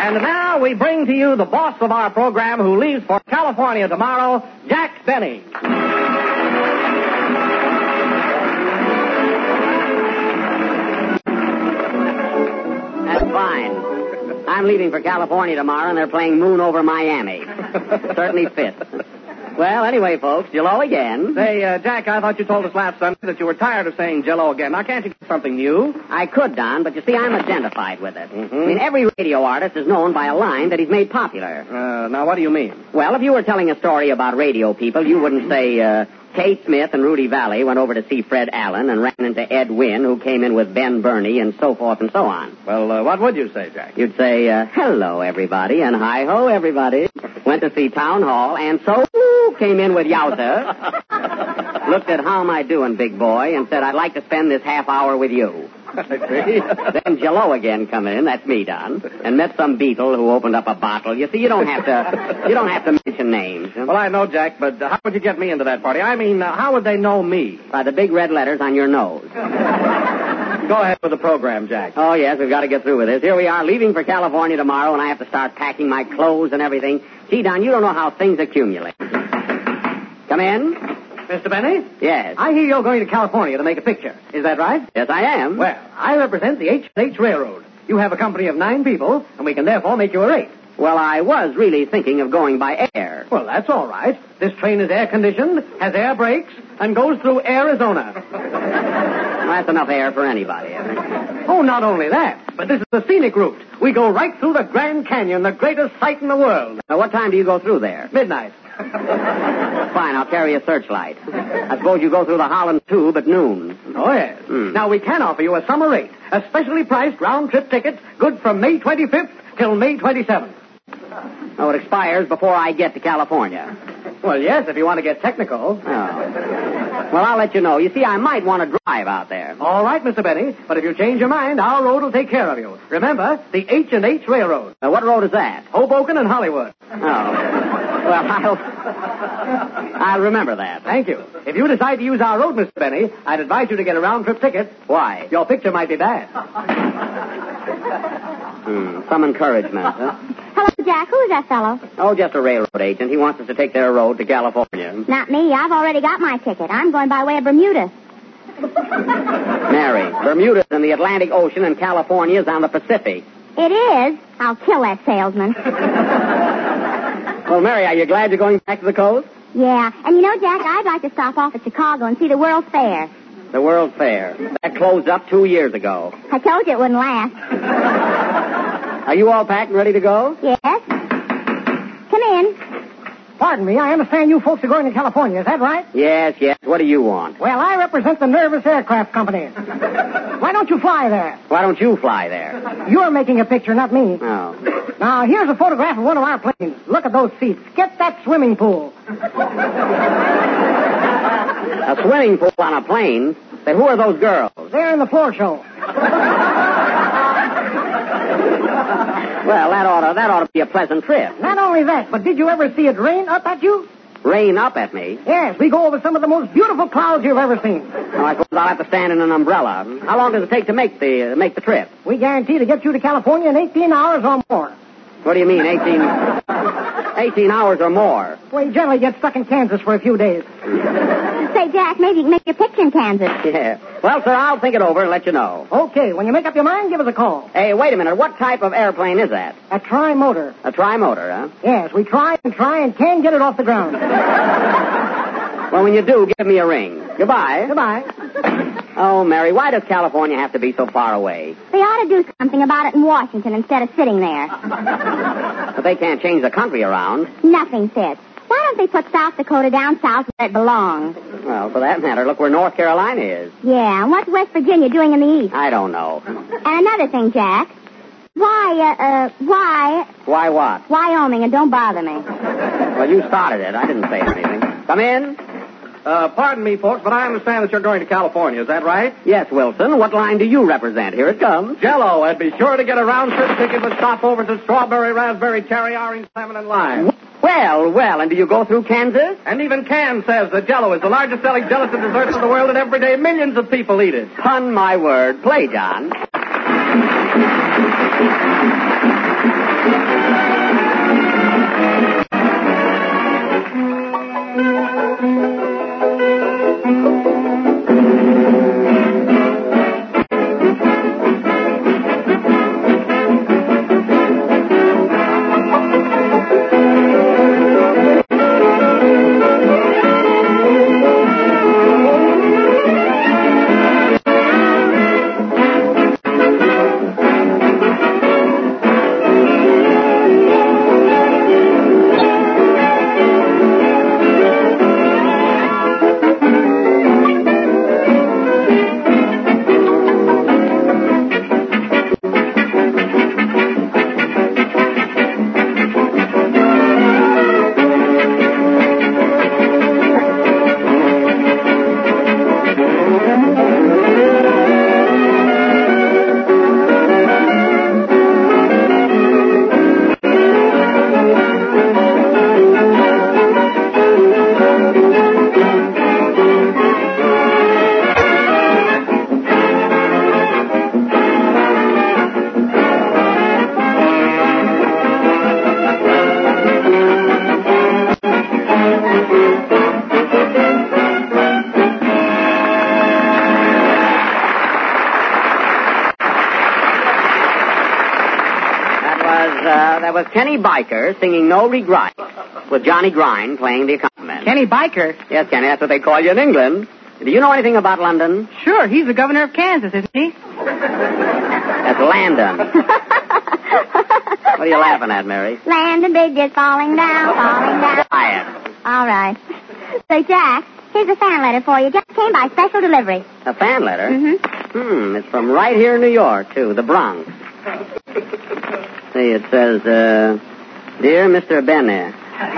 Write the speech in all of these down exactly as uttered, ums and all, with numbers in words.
And now we bring to you the boss of our program who leaves for California tomorrow, Jack Benny. That's fine. I'm leaving for California tomorrow, and they're playing Moon Over Miami. Certainly fits. Well, anyway, folks, Jello again. Say, uh, Jack, I thought you told us last Sunday that you were tired of saying Jello again. Now, can't you get something new? I could, Don, but you see, I'm identified with it. Mm-hmm. I mean, every radio artist is known by a line that he's made popular. Uh, now, what do you mean? Well, if you were telling a story about radio people, you wouldn't say, uh, Kate Smith and Rudy Valley went over to see Fred Allen and ran into Ed Wynn, who came in with Ben Burney, and so forth and so on. Well, uh, what would you say, Jack? You'd say, uh, hello, everybody, and hi-ho, everybody. Went to see Town Hall, and so came in with Yowza. Looked at how am I doing, big boy, and said, I'd like to spend this half hour with you. Then Jello again come in, that's me, Don, and met some Beatle who opened up a bottle. You see, you don't have to, you don't have to mention names. Well, I know, Jack, but uh, how would you get me into that party? I mean, uh, how would they know me? By the big red letters on your nose. Go ahead with the program, Jack. Oh, yes, we've got to get through with this. Here we are, leaving for California tomorrow, and I have to start packing my clothes and everything. Gee, Don, you don't know how things accumulate. Come in. Mister Benny? Yes. I hear you're going to California to make a picture. Is that right? Yes, I am. Well, I represent the H and H Railroad. You have a company of nine people, and we can therefore make you a rate. Well, I was really thinking of going by air. Well, that's all right. This train is air-conditioned, has air brakes, and goes through Arizona. Well, that's enough air for anybody, I think. Oh, not only that, but this is the scenic route. We go right through the Grand Canyon, the greatest sight in the world. Now, what time do you go through there? Midnight. Fine, I'll carry a searchlight. I suppose you go through the Holland Tube at noon. Oh, yes. Hmm. Now, we can offer you a summer rate, a specially priced round-trip ticket, good from May twenty-fifth till May twenty-seventh. Oh, it expires before I get to California. Well, yes, if you want to get technical. Oh. Well, I'll let you know. You see, I might want to drive out there. All right, Mister Benny, but if you change your mind, our road will take care of you. Remember, the H and H Railroad. Now, what road is that? Hoboken and Hollywood. Oh. Well, I'll... I'll remember that. Thank you. If you decide to use our road, Mister Benny, I'd advise you to get a round-trip ticket. Why? Your picture might be bad. Hmm, some encouragement, huh? Hello, Jack. Who is that fellow? Oh, just a railroad agent. He wants us to take their road to California. Not me. I've already got my ticket. I'm going by way of Bermuda. Mary, Bermuda's in the Atlantic Ocean and California's on the Pacific. It is. I'll kill that salesman. Well, Mary, are you glad you're going back to the coast? Yeah. And you know, Jack, I'd like to stop off at Chicago and see the World's Fair. The World's Fair. That closed up two years ago. I told you it wouldn't last. Are you all packed and ready to go? Yes. Come in. Pardon me, I understand you folks are going to California. Is that right? Yes, yes. What do you want? Well, I represent the Nervous Aircraft Company. Why don't you fly there? Why don't you fly there? You're making a picture, not me. Oh. Now, here's a photograph of one of our planes. Look at those seats. Get that swimming pool. A swimming pool on a plane? Say, who are those girls? They're in the floor show. Well, that ought to, that ought to be a pleasant trip. Not only that, but did you ever see it rain up at you? Rain up at me? Yes, we go over some of the most beautiful clouds you've ever seen. Well, I suppose I'll have to stand in an umbrella. How long does it take to make the uh, make the trip? We guarantee to get you to California in eighteen hours or more. What do you mean, eighteen, eighteen hours or more? We generally get stuck in Kansas for a few days. Say, Jack, maybe you can make your picture in Kansas. Yeah. Well, sir, I'll think it over and let you know. Okay, when you make up your mind, give us a call. Hey, wait a minute. What type of airplane is that? A tri-motor. A tri-motor, huh? Yes, we try and try and can't get it off the ground. Well, when you do, give me a ring. Goodbye. Goodbye. Oh, Mary, why does California have to be so far away? They ought to do something about it in Washington instead of sitting there. But they can't change the country around. Nothing fits. Why don't they put South Dakota down south where it belongs? Well, for that matter, look where North Carolina is. Yeah, and what's West Virginia doing in the east? I don't know. And another thing, Jack. Why, uh, uh, why... Why what? Wyoming, and don't bother me. Well, you started it. I didn't say anything. Come in. Uh, pardon me, folks, but I understand that you're going to California. Is that right? Yes, Wilson. What line do you represent? Here it comes. Jello, and be sure to get a round-trip ticket with stopovers at strawberry, raspberry, cherry, orange, lemon, and lime. Well, well, and do you go through Kansas? And even Can says that Jello is the largest-selling gelatin dessert in the world, and every day millions of people eat it. Upon my word. Play, John. That was Kenny Biker singing No Regret with Johnny Grind playing the accompaniment. Kenny Biker? Yes, Kenny, that's what they call you in England. Do you know anything about London? Sure, he's the governor of Kansas, isn't he? That's Landon. What are you laughing at, Mary? Landon Bridge is falling down, falling down. Quiet. All right. So, Jack, here's a fan letter for you. Just came by special delivery. A fan letter? Mm-hmm. Hmm, it's from right here in New York, too, the Bronx. See, it says, uh, Dear Mister Benner,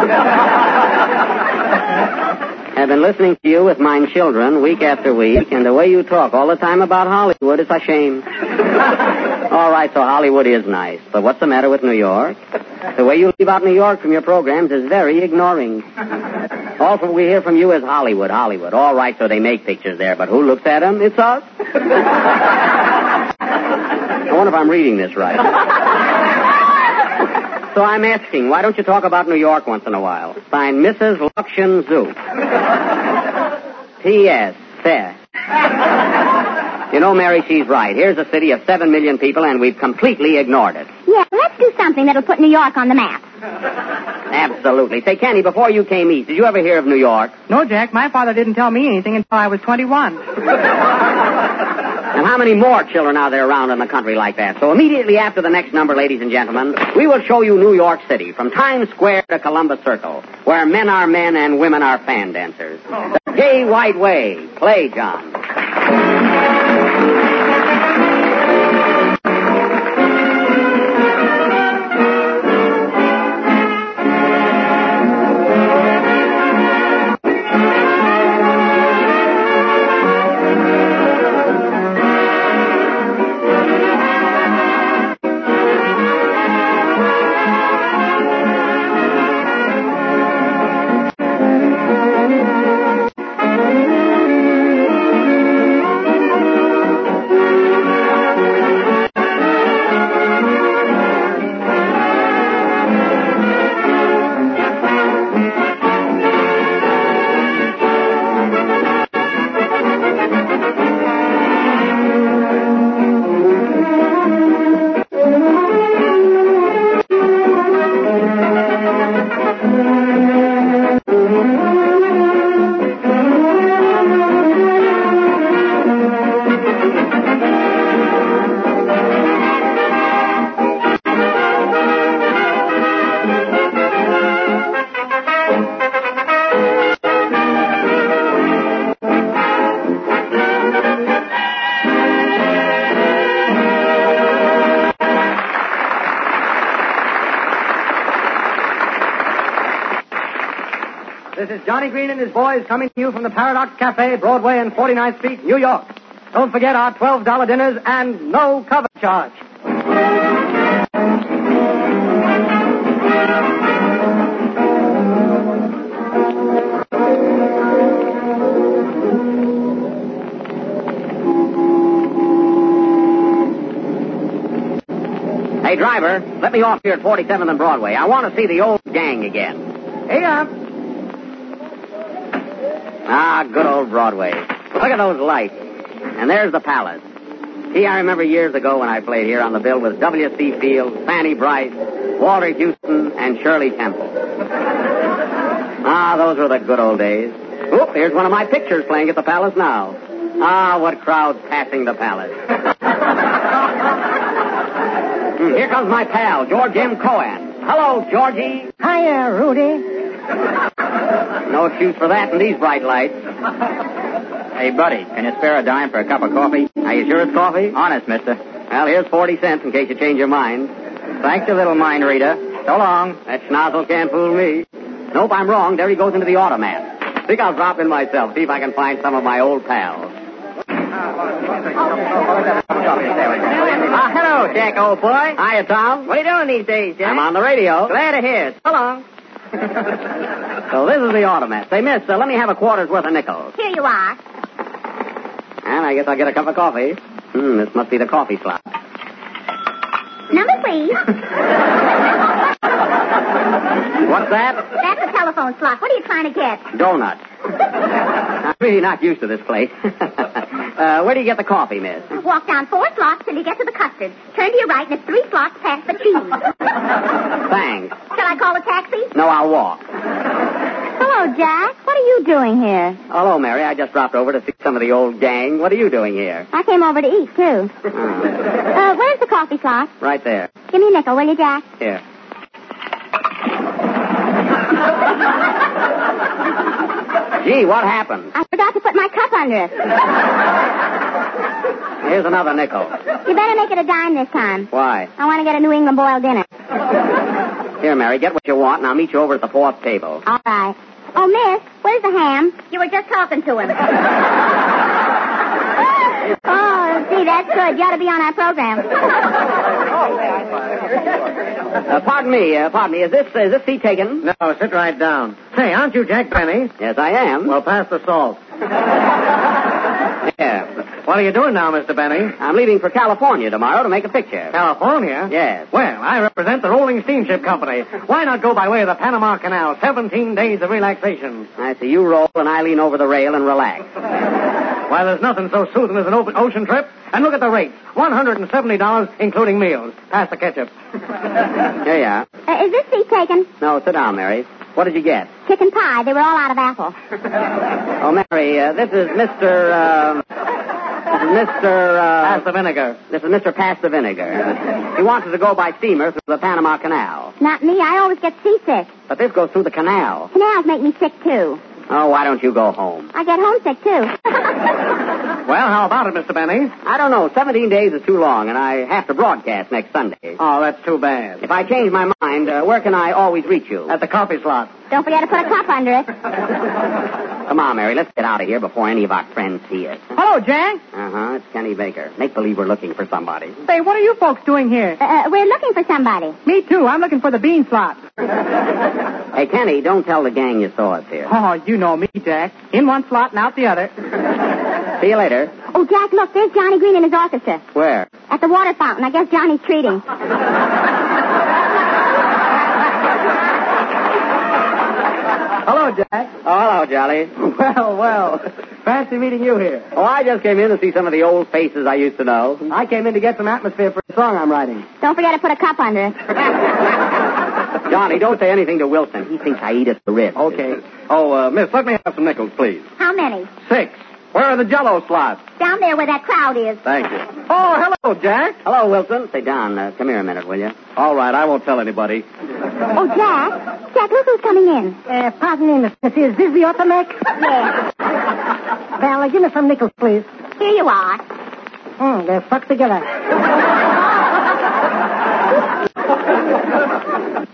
I've been listening to you with mine children week after week, and the way you talk all the time about Hollywood, it's a shame. All right, so Hollywood is nice, but what's the matter with New York? The way you leave out New York from your programs is very ignoring. Also, we hear from you is Hollywood, Hollywood. All right, so they make pictures there, but who looks at them? It's us. I wonder if I'm reading this right. So I'm asking, why don't you talk about New York once in a while? Signed, Missus Luxion Zoo. P S. Fair. You know, Mary, she's right. Here's a city of seven million people, and we've completely ignored it. Yeah, let's do something that'll put New York on the map. Absolutely. Say, Kenny, before you came east, did you ever hear of New York? No, Jack. My father didn't tell me anything until I was twenty-one. And how many more children are there around in the country like that? So immediately after the next number, ladies and gentlemen, we will show you New York City, from Times Square to Columbus Circle, where men are men and women are fan dancers. The Gay White Way. Play, John. This is Johnny Green and his boys coming to you from the Paradox Cafe, Broadway and forty-ninth Street, New York. Don't forget our twelve dollar dinners and no cover charge. Hey, driver, let me off here at forty-seventh and Broadway. I want to see the old gang again. Here. Ah, good old Broadway. Look at those lights. And there's the Palace. Gee, I remember years ago when I played here on the bill with W C Fields, Fanny Brice, Walter Houston, and Shirley Temple. Ah, those were the good old days. Oop, here's one of my pictures playing at the Palace now. Ah, what crowds passing the Palace. hmm, here comes my pal, George M. Cohan. Hello, Georgie. Hiya, Rudy. No excuse for that in these bright lights. Hey, buddy, can you spare a dime for a cup of coffee? Are you sure it's coffee? Honest, mister. Well, here's forty cents in case you change your mind. Thanks, you little mind reader. So long. That schnozzle can't fool me. Nope, I'm wrong. There he goes into the automat. Think I'll drop in myself, see if I can find some of my old pals. Ah, hello, Jack, old boy. Hiya, Tom. What are you doing these days, Jack? I'm on the radio. Glad to hear it. So long. So this is the automat. Say, miss, uh, let me have a quarter's worth of nickels. Here you are. And I guess I'll get a cup of coffee. Hmm, this must be the coffee slot. Number, please. What's that? That's the telephone slot. What are you trying to get? Donuts. I'm really not used to this place. uh, where do you get the coffee, miss? Walk down four slots till you get to the custard. Turn to your right, and it's three slots past the cheese. Thanks. Shall I call a taxi? No, I'll walk. Hello, Jack. What are you doing here? Hello, Mary. I just dropped over to see some of the old gang. What are you doing here? I came over to eat, too. Oh, Uh, where's the coffee slot? right there. Give me a nickel, will you, Jack? Here. Gee, what happened? I forgot to put my cup under it. Here's another nickel. You better make it a dime this time. Why? I want to get a New England boiled dinner. Here, Mary, get what you want, and I'll meet you over at the fourth table. All right. Oh, miss, where's the ham? You were just talking to him. Oh, gee, that's good. You ought to be on our program. Uh, pardon me, uh, pardon me. Is this, is this seat taken? No, sit right down. Say, aren't you Jack Benny? Yes, I am. Well, pass the salt. Yeah. What are you doing now, Mister Benny? I'm leaving for California tomorrow to make a picture. California? Yes. Well, I represent the Rolling Steamship Company. Why not go by way of the Panama Canal? Seventeen days of relaxation. I see you roll and I lean over the rail and relax. Why, there's nothing so soothing as an open ocean trip. And look at the rates. one hundred seventy dollars, including meals. Pass the ketchup. Here you are. Uh, is this seat taken? No, sit down, Mary. What did you get? Chicken pie. They were all out of apple. Oh, Mary, uh, this is Mister, uh... This is Mister, uh... Pass the vinegar. This is Mister Pass the Vinegar. He wants us to go by steamer through the Panama Canal. Not me. I always get seasick. But this goes through the canal. Canals make me sick, too. Oh, why don't you go home? I get homesick, too. Well, how about it, Mister Benny? I don't know. Seventeen days is too long, and I have to broadcast next Sunday. Oh, that's too bad. If I change my mind, uh, where can I always reach you? At the coffee slot. Don't forget to put a cup under it. Come on, Mary. Let's get out of here before any of our friends see us. Hello, Jack. Uh-huh. It's Kenny Baker. Make believe we're looking for somebody. Say, what are you folks doing here? Uh, we're looking for somebody. Me too. I'm looking for the bean slot. Hey, Kenny, don't tell the gang you saw us here. Oh, you know me, Jack. In one slot and out the other. See you later. Oh, Jack, look, there's Johnny Green and his orchestra. Where? At the water fountain. I guess Johnny's treating. Hello, Jack. Oh, hello, Jolly. Well, well. Fancy meeting you here. Oh, I just came in to see some of the old faces I used to know. I came in to get some atmosphere for a song I'm writing. Don't forget to put a cup under it. Johnny, don't say anything to Wilson. He thinks I eat at the ribs. Okay. Oh, uh, miss, let me have some nickels, please. How many? Six. Where are the Jell-O slots? Down there where that crowd is. Thank you. Oh, hello, Jack. Hello, Wilson. Say, Don, uh, come here a minute, will you? All right, I won't tell anybody. Oh, Jack. Jack, look who's coming in. Uh, pardon me, Miss Missy. Is this the automac? Yes. Well, uh, give me some nickels, please. Here you are. Hmm, they're stuck together.